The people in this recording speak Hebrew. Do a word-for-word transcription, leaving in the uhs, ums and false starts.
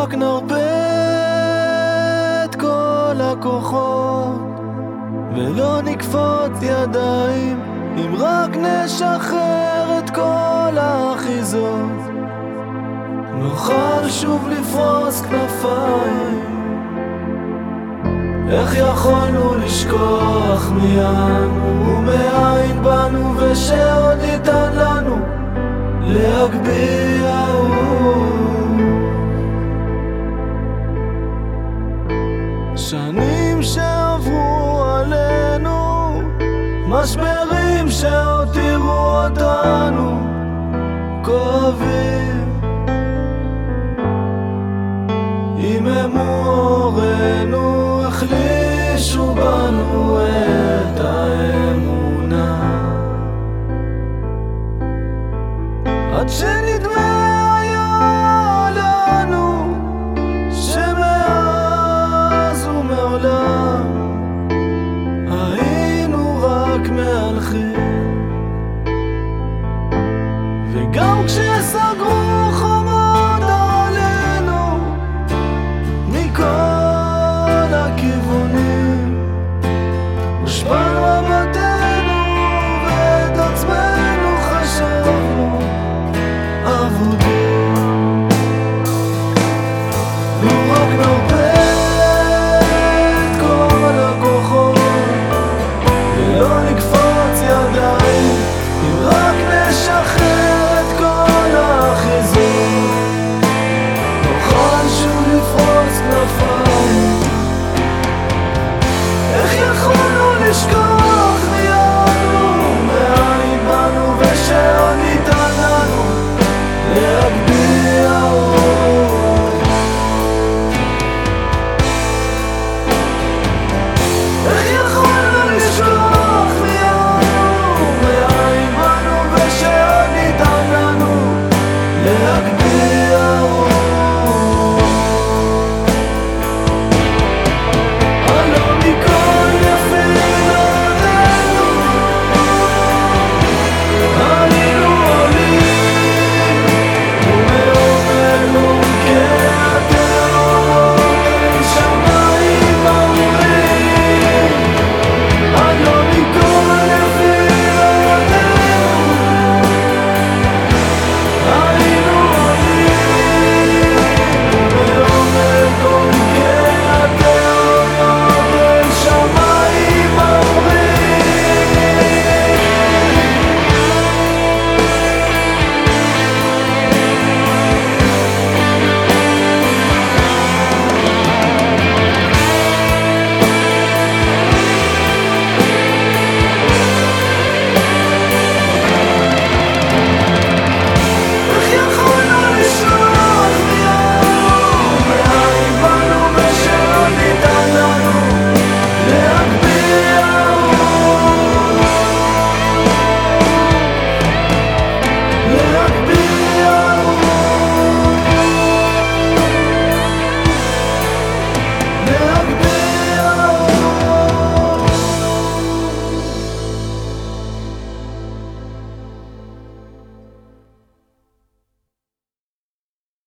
רק נרבה את כל הכוחות ולא נקפוץ ידיים, אם רק נשחרר את כל האחיזות נוכל שוב לפרוס כנפיים. איך יכולנו לשכוח מינו ומאין בנו ושעוד ניתן לנו להגביה שנים שעברו עלינו, משברים שהותירו אותנו כואבים, היממו אורנו, החלישו בנו את האמונה עד שנדמה היה לנו שמאז ומעולם היינו רק מהלכים, וגם כש